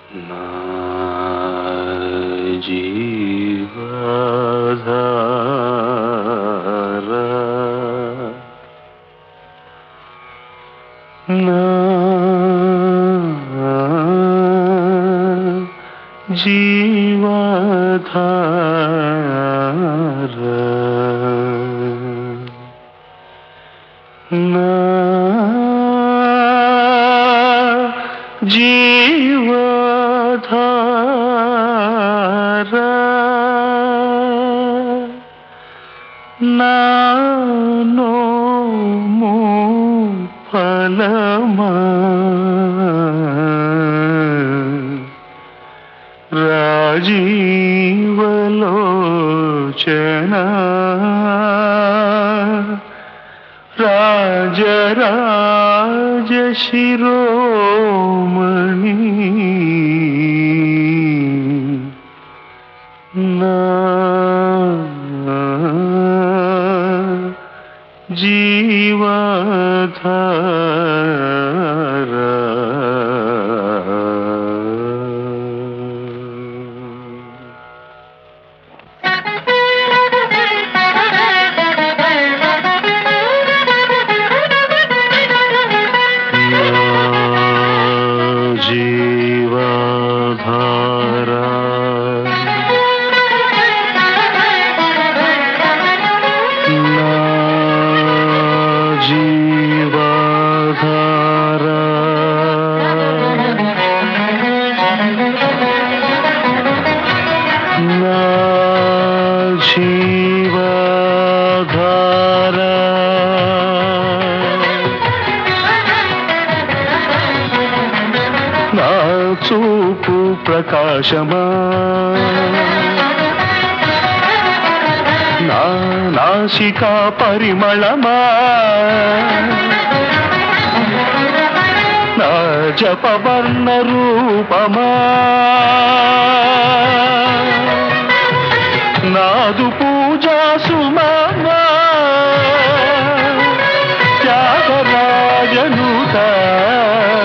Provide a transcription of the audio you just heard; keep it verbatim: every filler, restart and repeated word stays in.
నా జీవధార నా జీవధార నా జీవధార నానో ఫలమా రాజీవలోచన రాజరాజ శిరోమణి నా జీవధార జీవధార నా చూపు ప్రకాశమా నా నాసికా పరిమళమా నా జపవర్ణ రూపమా నాదు పూజా సుమమా త్యాగరాజనుత